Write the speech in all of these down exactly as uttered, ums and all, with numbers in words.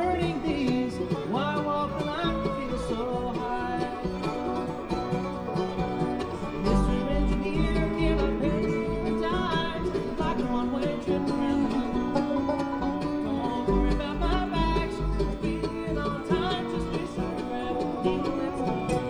burning bees. Why walk the line feel so high? Mister Engineer, can I pay you a dime? Like a one-way trip around the moon. Don't worry about my bags, I'll be in on time. Just be sure to grab a needle and stone.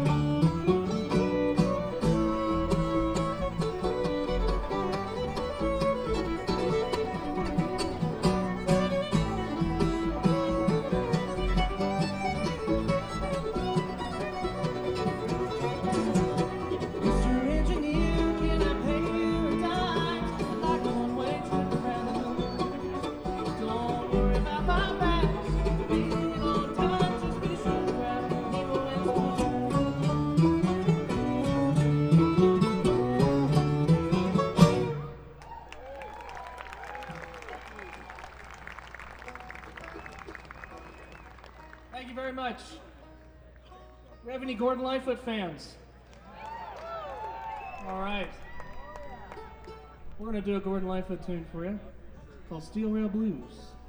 Thank you very much. We have any Gordon Lightfoot fans? All right. We're going to do a Gordon Lightfoot tune for you called Steel Rail Blues.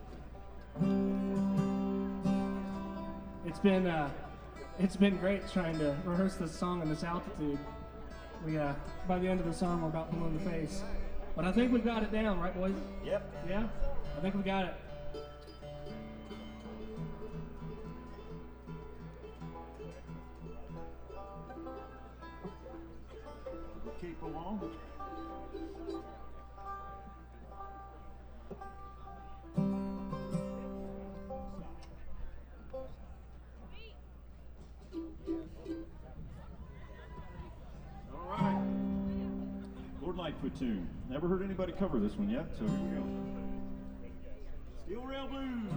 It's been uh, it's been great trying to rehearse this song in this altitude. We uh, by the end of the song we're about blue in the face, but I think we've got it down, right, boys? Yep. Yeah, I think we got it. Keep along. All right. Gordon Lightfoot tune. Never heard anybody cover this one yet, so here we go. Steel Rail Blues.